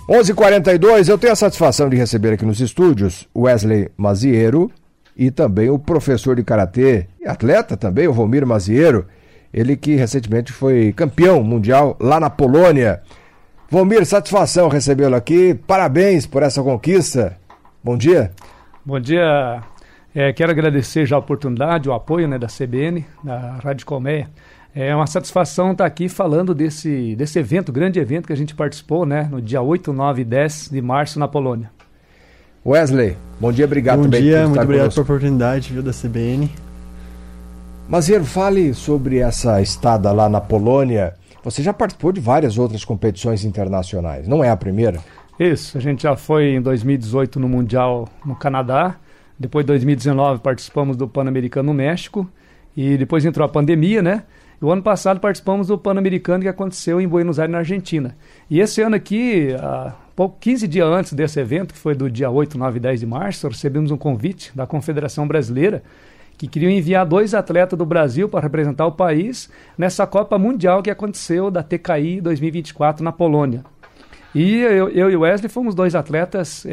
11h42, eu tenho a satisfação de receber aqui nos estúdios o Wesley Maziero e também o professor de karatê e atleta também, o Volmir Maziero, ele que recentemente foi campeão mundial lá na Polônia. Volmir, satisfação recebê-lo aqui, parabéns por essa conquista. Bom dia. Bom dia, quero agradecer já a oportunidade, o apoio, né, da CBN, da Rádio Colmeia. É uma satisfação estar aqui falando desse evento, grande evento que a gente participou, né, no dia 8, 9 e 10 de março na Polônia. Wesley, bom dia, obrigado também por estar conosco. Bom dia, muito obrigado pela oportunidade, viu, da CBN. Maziero, fale sobre essa estada lá na Polônia. Você já participou de várias outras competições internacionais, não é a primeira? Isso, a gente já foi em 2018 no Mundial no Canadá, depois em 2019 participamos do Pan-Americano no México, e depois entrou a pandemia, né? O ano passado participamos do Pan-Americano que aconteceu em Buenos Aires, na Argentina. E esse ano aqui, 15 dias antes desse evento, que foi do dia 8, 9 e 10 de março, recebemos um convite da Confederação Brasileira que queriam enviar 2 atletas do Brasil para representar o país nessa Copa Mundial que aconteceu da TKI 2024 na Polônia. E eu e o Wesley fomos 2 atletas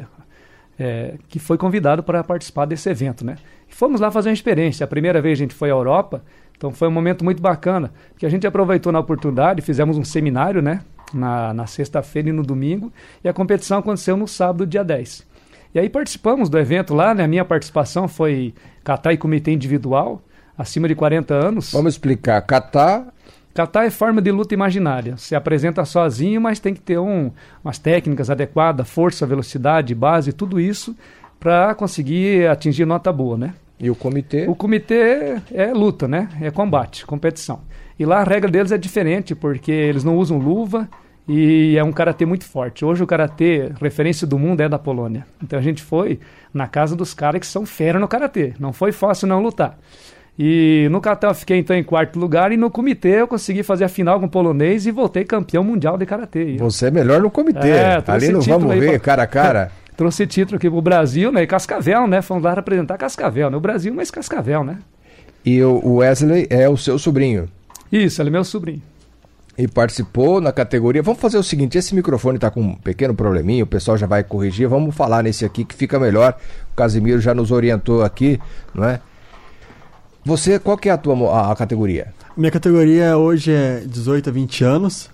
que foi convidado para participar desse evento, né? E fomos lá fazer uma experiência. A primeira vez a gente foi à Europa, então foi um momento muito bacana, porque a gente aproveitou na oportunidade, fizemos um seminário, né, na sexta-feira e no domingo, e a competição aconteceu no sábado, dia 10. E aí participamos do evento lá, né, a minha participação foi kata e comitê individual, acima de 40 anos. Vamos explicar, kata... Kata é forma de luta imaginária, se apresenta sozinho, mas tem que ter umas técnicas adequadas, força, velocidade, base, tudo isso, para conseguir atingir nota boa, né? E o comitê? O comitê é luta, né? É combate, competição. E lá a regra deles é diferente, porque eles não usam luva e é um karatê muito forte. Hoje o karatê, referência do mundo, é da Polônia. Então a gente foi na casa dos caras que são fera no karatê. Não foi fácil não lutar. E no kata eu fiquei então em 4º lugar e no comitê eu consegui fazer a final com o polonês e voltei campeão mundial de karatê. Você é melhor no comitê. Ali não vamos ver cara a cara. Trouxe título aqui pro Brasil, né? E Cascavel, né? Fomos lá representar Cascavel, né? O Brasil, mas Cascavel, né? E o Wesley é o seu sobrinho? Isso, ele é meu sobrinho. E participou na categoria... Vamos fazer o seguinte, esse microfone está com um pequeno probleminha, o pessoal já vai corrigir, vamos falar nesse aqui que fica melhor. O Casimiro já nos orientou aqui, não é? Você, qual que é a categoria? Minha categoria hoje é 18 a 20 anos.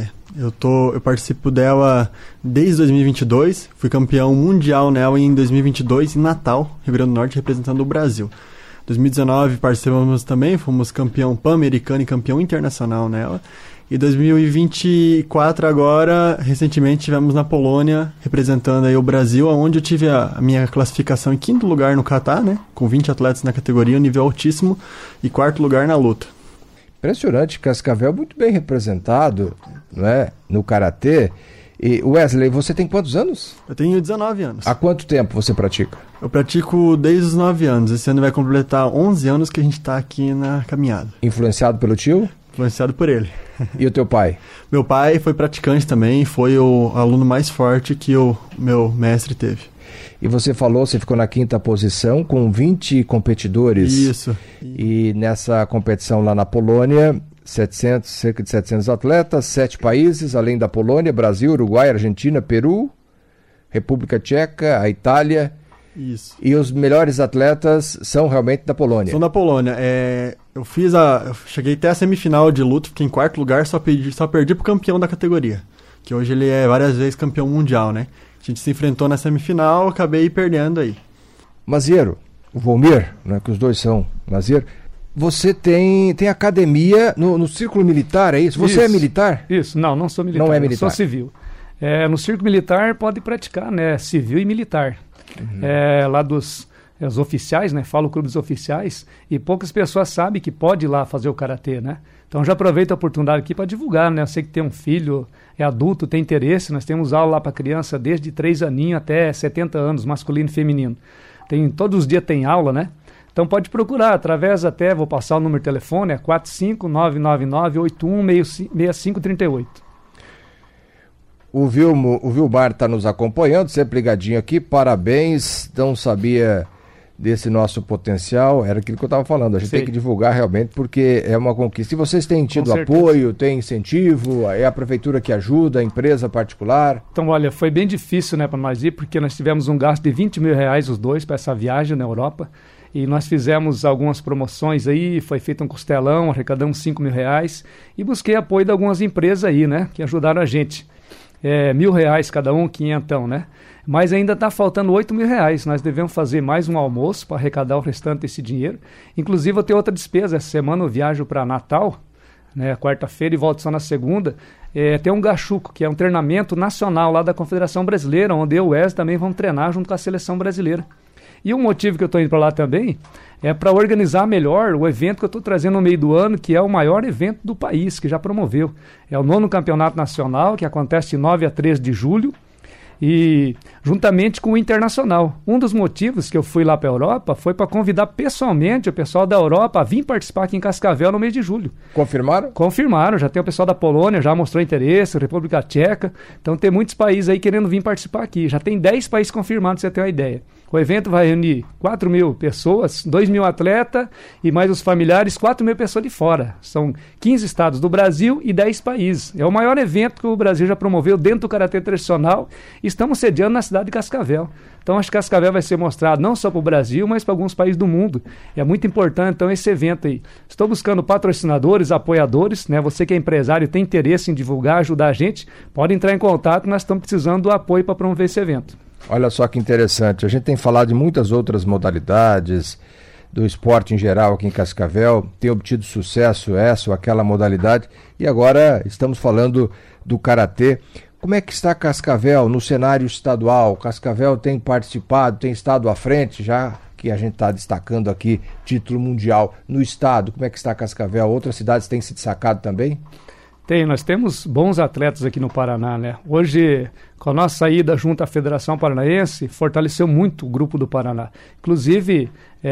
Eu participo dela desde 2022. Fui campeão mundial nela em 2022 em Natal, Rio Grande do Norte, representando o Brasil. 2019 participamos também, fomos campeão pan-americano e campeão internacional nela. E 2024 agora, recentemente, estivemos na Polônia, representando aí o Brasil, onde eu tive a minha classificação em 5º lugar no kata, né? Com 20 atletas na categoria, um nível altíssimo, e 4º lugar na luta. Impressionante, Cascavel muito bem representado, não é? No karatê. E Wesley, você tem quantos anos? Eu tenho 19 anos. Há quanto tempo você pratica? Eu pratico desde os 9 anos. Esse ano vai completar 11 anos que a gente está aqui na caminhada. Influenciado pelo tio? Influenciado por ele. E o teu pai? Meu pai foi praticante também, foi o aluno mais forte que o meu mestre teve. E você falou, você ficou na 5ª posição com 20 competidores. Isso. E nessa competição lá na Polônia, cerca de 700 atletas, 7 países, além da Polônia, Brasil, Uruguai, Argentina, Peru, República Tcheca, a Itália. Isso. E os melhores atletas são realmente da Polônia? São da Polônia. Eu cheguei até a semifinal de luta, fiquei em 4º lugar, só perdi pro campeão da categoria, que hoje ele é várias vezes campeão mundial, né? A gente se enfrentou na semifinal, acabei perdendo aí. Maziero, o Volmir, né, que os dois são Maziero, você tem academia no Círculo Militar, é isso? Você isso, é militar? Isso, não sou militar, não é militar. Sou civil. No Círculo Militar pode praticar, né, civil e militar. Uhum. Lá os oficiais, né, falo clubes oficiais, e poucas pessoas sabem que pode ir lá fazer o karatê, né? Então já aproveito a oportunidade aqui para divulgar, né? Eu sei que tem um filho, é adulto, tem interesse, nós temos aula lá para criança desde 3 aninhos até 70 anos, masculino e feminino. Todos os dias tem aula, né? Então pode procurar, através até, vou passar o número de telefone, é 45999816538. O Vilmar está nos acompanhando, sempre ligadinho aqui, parabéns, não sabia desse nosso potencial, era aquilo que eu estava falando, a gente tem que divulgar realmente porque é uma conquista. E vocês têm tido apoio, têm incentivo, é a prefeitura que ajuda, a empresa particular? Então, olha, foi bem difícil, né, para nós ir, porque nós tivemos um gasto de R$20 mil os dois para essa viagem na Europa, e nós fizemos algumas promoções aí, foi feito um costelão, arrecadamos R$5 mil, e busquei apoio de algumas empresas aí, né, que ajudaram a gente. R$1.000 cada um, 500, né? Mas ainda está faltando R$8 mil. Nós devemos fazer mais um almoço para arrecadar o restante desse dinheiro. Inclusive, eu tenho outra despesa. Essa semana eu viajo para Natal, né, quarta-feira, e volto só na segunda. Tem um gachuco, que é um treinamento nacional lá da Confederação Brasileira, onde eu e o Wesley também vamos treinar junto com a seleção brasileira. E um motivo que eu estou indo para lá também é para organizar melhor o evento que eu estou trazendo no meio do ano, que é o maior evento do país, que já promoveu. É o 9º Campeonato Nacional, que acontece de 9 a 13 de julho, e juntamente com o Internacional. Um dos motivos que eu fui lá para a Europa foi para convidar pessoalmente o pessoal da Europa a vir participar aqui em Cascavel no mês de julho. Confirmaram? Confirmaram, já tem o pessoal da Polônia, já mostrou interesse, República Tcheca, então tem muitos países aí querendo vir participar aqui. Já tem 10 países confirmados, pra você ter uma ideia. O evento vai reunir 4 mil pessoas, 2 mil atletas e mais os familiares, 4 mil pessoas de fora. São 15 estados do Brasil e 10 países. É o maior evento que o Brasil já promoveu dentro do karatê tradicional. Estamos sediando na cidade de Cascavel. Então, acho que Cascavel vai ser mostrado não só para o Brasil, mas para alguns países do mundo. É muito importante, então, esse evento aí. Estou buscando patrocinadores, apoiadores, né? Você que é empresário e tem interesse em divulgar, ajudar a gente, pode entrar em contato, nós estamos precisando do apoio para promover esse evento. Olha só que interessante, a gente tem falado de muitas outras modalidades do esporte em geral aqui em Cascavel, tem obtido sucesso essa ou aquela modalidade, e agora estamos falando do karatê. Como é que está Cascavel no cenário estadual? Cascavel tem participado, tem estado à frente, já que a gente está destacando aqui título mundial no estado. Como é que está Cascavel? Outras cidades têm se destacado também? Nós temos bons atletas aqui no Paraná, né? Hoje, com a nossa saída junto à Federação Paranaense, fortaleceu muito o grupo do Paraná. Inclusive,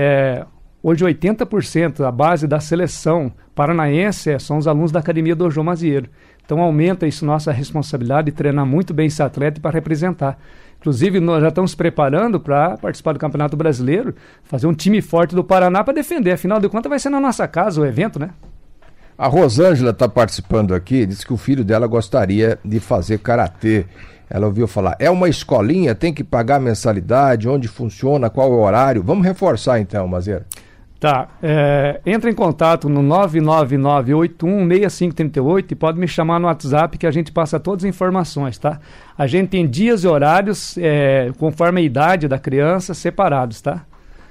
hoje 80% da base da seleção paranaense são os alunos da Academia do João Mazieiro. Então aumenta isso nossa responsabilidade de treinar muito bem esse atleta para representar. Inclusive, nós já estamos preparando para participar do Campeonato Brasileiro, fazer um time forte do Paraná para defender. Afinal de contas, vai ser na nossa casa o evento, né? A Rosângela está participando aqui, disse que o filho dela gostaria de fazer karatê. Ela ouviu falar, é uma escolinha, tem que pagar mensalidade, onde funciona, qual é o horário? Vamos reforçar então, Mazieiro. Tá, entra em contato no 999816538 e pode me chamar no WhatsApp que a gente passa todas as informações, tá? A gente tem dias e horários, conforme a idade da criança, separados, tá?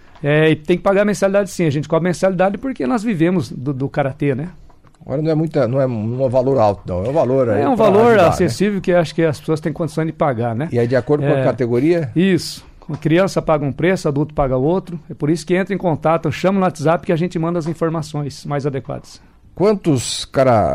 E tem que pagar mensalidade sim, a gente cobra mensalidade porque nós vivemos do karatê, né? Agora não é um valor alto, não. É um valor... É um valor ajudar, acessível, né? Que acho que as pessoas têm condições de pagar, né? E é de acordo com a categoria? Isso. A criança paga um preço, adulto paga outro. É por isso que entra em contato, chama no WhatsApp que a gente manda as informações mais adequadas. Quantas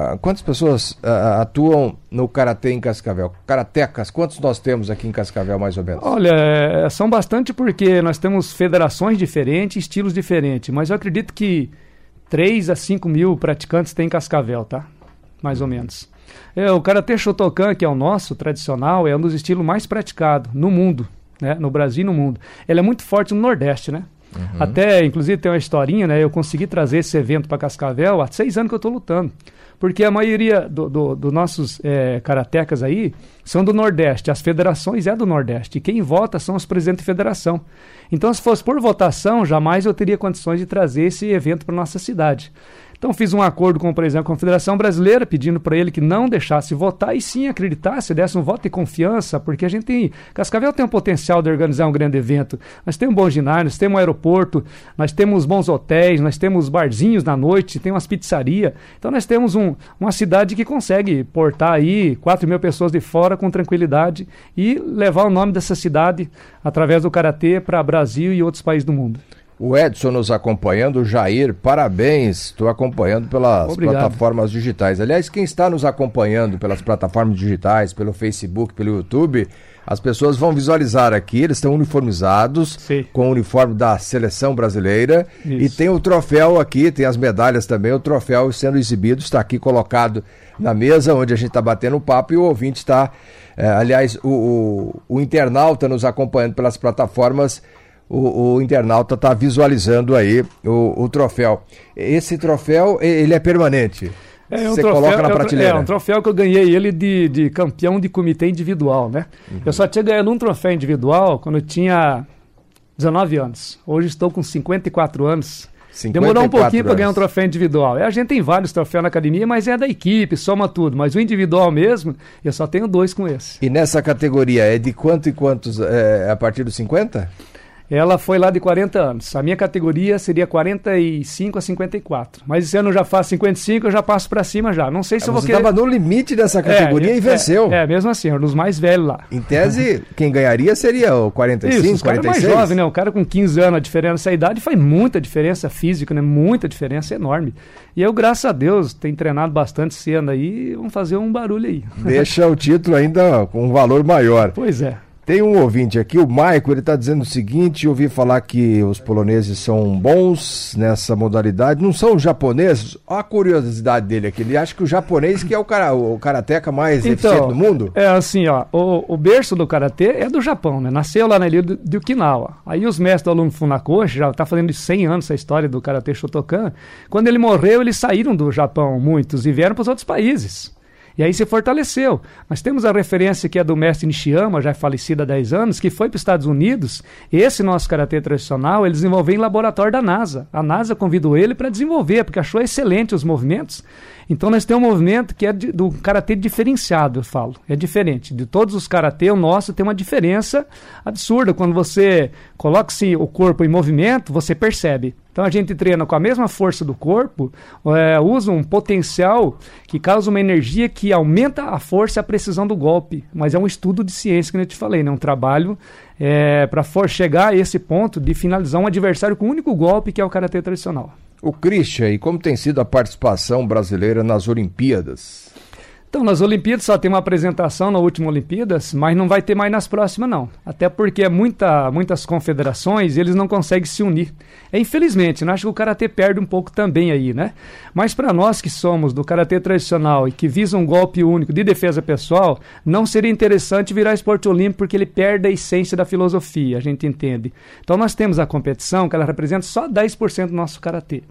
pessoas atuam no karatê em Cascavel? Karatecas, quantos nós temos aqui em Cascavel, mais ou menos? Olha, são bastante porque nós temos federações diferentes, estilos diferentes, mas eu acredito que 3 a 5 mil praticantes tem em Cascavel, tá? Mais ou menos. O karatê Shotokan, que é o nosso, tradicional, é um dos estilos mais praticados no mundo, né? No Brasil e no mundo. Ele é muito forte no Nordeste, né? Uhum. Até, inclusive, tem uma historinha, né? Eu consegui trazer esse evento para Cascavel há 6 anos que eu estou lutando. Porque a maioria dos nossos karatecas aí são do Nordeste. As federações do Nordeste. E quem vota são os presidentes de federação. Então, se fosse por votação, jamais eu teria condições de trazer esse evento para nossa cidade. Então fiz um acordo com, por exemplo, com a Confederação Brasileira, pedindo para ele que não deixasse votar e sim acreditasse, desse um voto de confiança, porque a gente tem... Cascavel tem um potencial de organizar um grande evento. Nós temos um bom ginásio, nós temos um aeroporto, nós temos bons hotéis, nós temos barzinhos na noite, tem umas pizzarias. Então nós temos uma cidade que consegue portar aí 4 mil pessoas de fora com tranquilidade e levar o nome dessa cidade através do karatê para Brasil e outros países do mundo. O Edson nos acompanhando, o Jair, parabéns, estou acompanhando pelas plataformas digitais. Aliás, quem está nos acompanhando pelas plataformas digitais, pelo Facebook, pelo YouTube, as pessoas vão visualizar aqui, eles estão uniformizados, sim, com o uniforme da Seleção Brasileira. Isso. E tem o troféu aqui, tem as medalhas também, o troféu sendo exibido, está aqui colocado na mesa, onde a gente está batendo um papo e o ouvinte está, aliás, o internauta nos acompanhando pelas plataformas, o internauta está visualizando aí o troféu. Esse troféu, ele é permanente? Você coloca na prateleira? É um troféu que eu ganhei ele de campeão de comitê individual, né? Eu só tinha ganhado um troféu individual quando eu tinha 19 anos. Hoje estou com 54 anos. Demorou um pouquinho para ganhar um troféu individual. A gente tem vários troféus na academia, mas é da equipe, soma tudo. Mas o individual mesmo, eu só tenho 2 com esse. E nessa categoria, é de quanto e quantos? A partir dos 50? Ela foi lá de 40 anos. A minha categoria seria 45 a 54. Mas esse ano eu já faço 55, eu já passo pra cima já. Não sei se eu vou querer... Você estava no limite dessa categoria e venceu. Mesmo assim, um dos mais velhos lá. Em tese, quem ganharia seria o 45, Isso, 46? Mais jovem, né? O cara com 15 anos, a diferença dessa idade faz muita diferença física, né? Muita diferença enorme. E eu, graças a Deus, tenho treinado bastante esse ano aí, vamos fazer um barulho aí. Deixa o título ainda com um valor maior. Pois é. Tem um ouvinte aqui, o Maico, ele está dizendo o seguinte: eu ouvi falar que os poloneses são bons nessa modalidade, não são os japoneses? Olha a curiosidade dele aqui, ele acha que o japonês que é o karateca mais eficiente do mundo? É assim, ó, o berço do karatê é do Japão, né? Nasceu lá na ilha de Okinawa. Aí os mestres do aluno Funakoshi, já está fazendo 100 anos essa história do karatê Shotokan. Quando ele morreu, eles saíram do Japão, muitos, e vieram para os outros países. E aí se fortaleceu. Nós temos a referência que é do mestre Nishiyama, já falecido há 10 anos, que foi para os Estados Unidos. Esse nosso karatê tradicional, ele desenvolveu em laboratório da NASA. A NASA convidou ele para desenvolver, porque achou excelente os movimentos. Então nós temos um movimento que é do karatê diferenciado, eu falo. É diferente. De todos os karatê, o nosso tem uma diferença absurda. Quando você coloca o corpo em movimento, você percebe. Então a gente treina com a mesma força do corpo, usa um potencial que causa uma energia que aumenta a força e a precisão do golpe. Mas é um estudo de ciência que eu te falei, né? Um trabalho para chegar a esse ponto de finalizar um adversário com um único golpe, que é o karatê tradicional. O Christian, e como tem sido a participação brasileira nas Olimpíadas? Então, nas Olimpíadas só tem uma apresentação na última Olimpíadas, mas não vai ter mais nas próximas, não. Até porque muitas confederações, eles não conseguem se unir. Infelizmente, né? Acho que o karatê perde um pouco também aí, né? Mas para nós que somos do karatê tradicional e que visa um golpe único de defesa pessoal, não seria interessante virar esporte olímpico, porque ele perde a essência da filosofia, a gente entende. Então nós temos a competição, que ela representa só 10% do nosso karatê.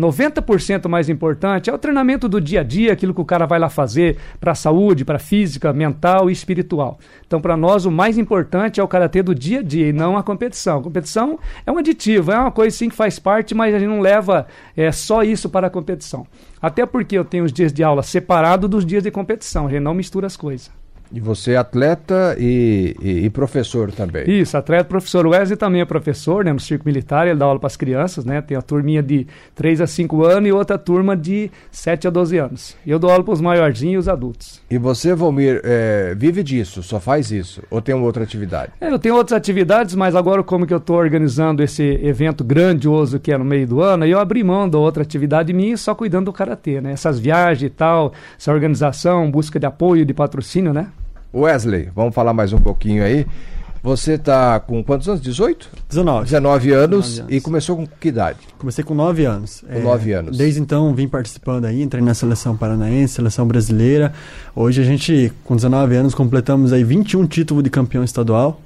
90% mais importante é o treinamento do dia a dia, aquilo que o cara vai lá fazer para a saúde, para a física, mental e espiritual. Então, para nós, o mais importante é o karatê do dia a dia e não a competição. A competição é um aditivo, é uma coisa sim que faz parte, mas a gente não leva só isso para a competição. Até porque eu tenho os dias de aula separados dos dias de competição, a gente não mistura as coisas. E você é atleta e professor também. Isso, atleta, professor. O Wesley também é professor, né, no Circo Militar, ele dá aula para as crianças, né, tem a turminha de 3 a 5 anos e outra turma de 7 a 12 anos. E eu dou aula para os maiorzinhos e os adultos. E você, Valmir, vive disso, só faz isso? Ou tem uma outra atividade? Eu tenho outras atividades, mas agora como que eu estou organizando esse evento grandioso que é no meio do ano, aí eu abri mão da outra atividade minha só cuidando do karatê, né, essas viagens e tal, essa organização, busca de apoio, de patrocínio, né? Wesley, vamos falar mais um pouquinho aí. Você está com quantos anos? 18? 19. 19 anos. E começou com que idade? Comecei com 9 anos. Com 9 anos. Desde então vim participando aí, entrei na seleção paranaense, seleção brasileira. Hoje a gente, com 19 anos, completamos aí 21 títulos de campeão estadual,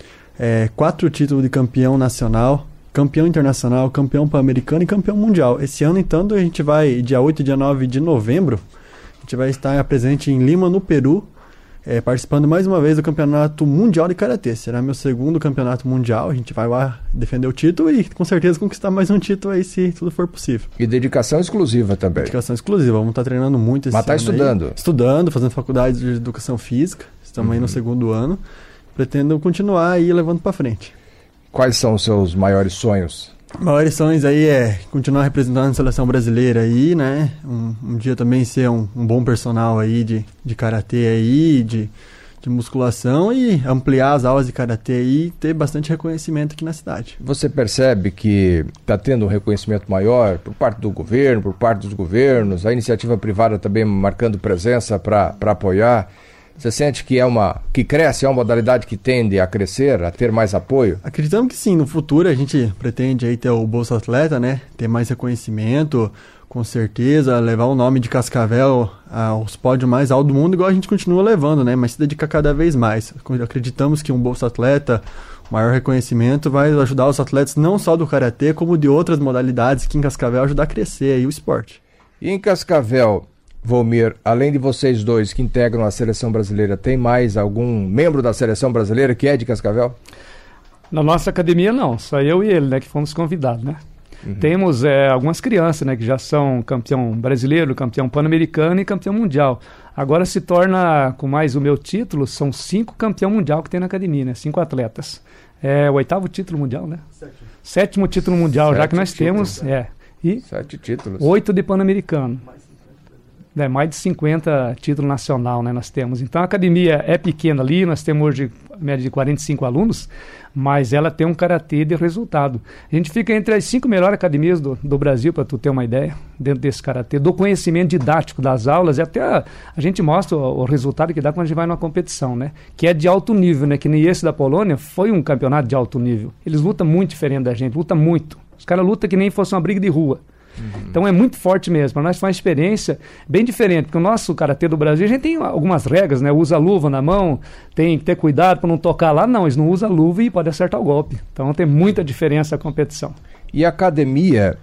4 títulos de campeão nacional, campeão internacional, campeão pan-americano e campeão mundial. Esse ano, então, a gente vai, dia 8 e dia 9 de novembro, a gente vai estar presente em Lima, no Peru, participando mais uma vez do Campeonato Mundial de Karatê. Será meu segundo campeonato mundial. A gente vai lá defender o título e com certeza conquistar mais um título aí, se tudo for possível. E dedicação exclusiva também. Dedicação exclusiva. Vamos estar treinando muito esse ano. Mas está estudando? Aí. Estudando, fazendo faculdade de educação física. Estamos aí no segundo ano. Pretendo continuar aí levando para frente. Quais são os seus maiores sonhos? Maiores sonhos aí é continuar representando a seleção brasileira aí, né? Um dia também ser um bom personal aí de karatê aí, de musculação e ampliar as aulas de karatê aí e ter bastante reconhecimento aqui na cidade. Você percebe que está tendo um reconhecimento maior por parte do governo, por parte dos governos, a iniciativa privada também marcando presença para apoiar? Você sente que cresce, é uma modalidade que tende a crescer, a ter mais apoio? Acreditamos que sim. No futuro a gente pretende aí ter o Bolsa Atleta, né? Ter mais reconhecimento, Com certeza, levar o nome de Cascavel aos pódios mais altos do mundo, igual a gente continua levando, né? Mas se dedicar cada vez mais. Acreditamos que um Bolsa Atleta, maior reconhecimento, vai ajudar os atletas não só do karatê, como de outras modalidades que em Cascavel ajudar a crescer aí o esporte. E em Cascavel, Volmir, além de vocês dois que integram a seleção brasileira, tem mais algum membro da seleção brasileira que é de Cascavel? Na nossa academia não, só eu e ele, né, que fomos convidados, né? Temos algumas crianças, né, que já são campeão brasileiro, campeão pan-americano e campeão mundial. Agora se torna, com mais o meu título, são 5 campeão mundial que tem na academia, né? 5 atletas. É o 8º título mundial, né? 7º título mundial, já que nós temos. E 7 títulos. 8 de pan-americano. Mais de 50 títulos nacional, né, nós temos. Então a academia é pequena ali, nós temos hoje média de 45 alunos, mas ela tem um karatê de resultado. A gente fica entre as 5 melhores academias do Brasil, para tu ter uma ideia, dentro desse karatê, do conhecimento didático das aulas, e até a gente mostra o resultado que dá quando a gente vai numa competição, né, que é de alto nível, né, que nem esse da Polônia foi um campeonato de alto nível. Eles lutam muito diferente da gente, lutam muito. Os caras lutam que nem fosse uma briga de rua. Então é muito forte mesmo. Para nós foi uma experiência bem diferente, porque o nosso karatê do Brasil, a gente tem algumas regras, né? Usa luva na mão, tem que ter cuidado para não tocar lá. Não, eles não usam luva e pode acertar o golpe. Então tem muita diferença a competição. E a academia,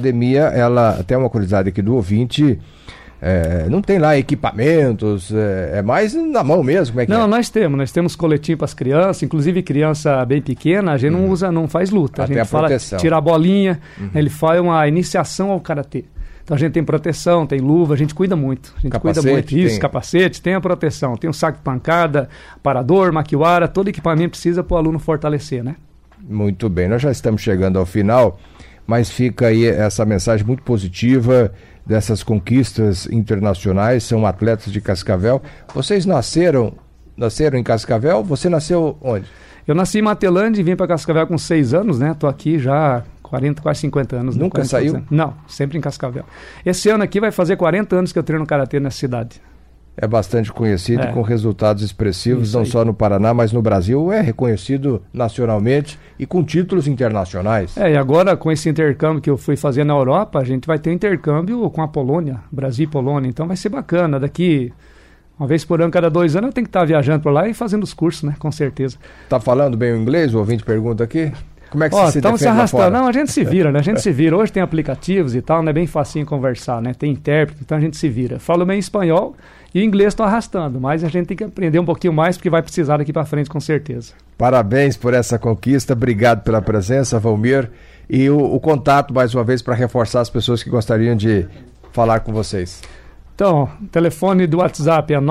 ela, até uma curiosidade aqui do ouvinte, não tem lá equipamentos, é mais na mão mesmo, como é que Não, nós temos coletinho para as crianças, inclusive criança bem pequena, a gente não faz luta. Até a gente fala, tira a bolinha, ele faz uma iniciação ao karatê. Então a gente tem proteção, tem luva, a gente cuida muito. A gente cuida muito. Isso, capacete, tem a proteção, tem o saco de pancada, parador, maquiwara, todo equipamento precisa para o aluno fortalecer, né? Muito bem, nós já estamos chegando ao final, mas fica aí essa mensagem muito positiva dessas conquistas internacionais, são atletas de Cascavel. Vocês nasceram em Cascavel? Você nasceu onde? Eu nasci em Matelândia e vim para Cascavel com 6 anos, né? Tô aqui já 40, quase 50 anos. Nunca 40, saiu? Anos. Não, sempre em Cascavel. Esse ano aqui vai fazer 40 anos que eu treino karatê nessa cidade. É bastante conhecido, com resultados expressivos, não só no Paraná, mas no Brasil, é reconhecido nacionalmente e com títulos internacionais. E agora com esse intercâmbio que eu fui fazer na Europa, a gente vai ter um intercâmbio com a Polônia, Brasil e Polônia, então vai ser bacana. Daqui, uma vez por ano, cada 2 anos, eu tenho que estar viajando por lá e fazendo os cursos, né, com certeza. Tá falando bem o inglês? O ouvinte pergunta aqui. Como é que você se defende se arrastando. lá fora? Não, a gente se vira, né? A gente se vira. Hoje tem aplicativos e tal, não é bem facinho conversar, né? Tem intérprete, então a gente se vira. Falo bem espanhol e o inglês estou arrastando, mas a gente tem que aprender um pouquinho mais porque vai precisar daqui para frente com certeza. Parabéns por essa conquista, obrigado pela presença, Volmir. E o contato, mais uma vez, para reforçar as pessoas que gostariam de falar com vocês. Então, o telefone do WhatsApp é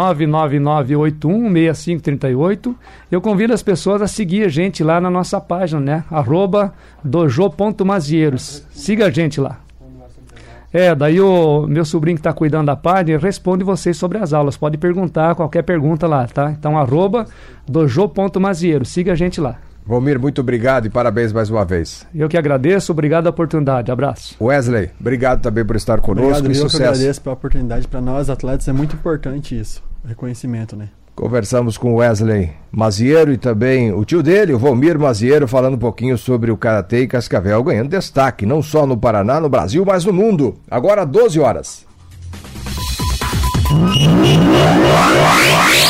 999816538. Eu convido as pessoas a seguir a gente lá na nossa página, né? @dojo.mazieiros. Siga a gente lá. Daí o meu sobrinho que está cuidando da página responde vocês sobre as aulas. Pode perguntar qualquer pergunta lá, tá? Então, @dojo.mazieiros. Siga a gente lá. Volmir, muito obrigado e parabéns mais uma vez. Eu que agradeço, obrigado pela oportunidade, abraço. Wesley, obrigado também por estar conosco. Obrigado, e sucesso. Eu que agradeço pela oportunidade. Para nós, atletas, é muito importante isso, o reconhecimento, né? Conversamos com o Wesley Maziero e também o tio dele, o Volmir Maziero, falando um pouquinho sobre o karatê e Cascavel, ganhando destaque, não só no Paraná, no Brasil, mas no mundo. Agora 12 horas.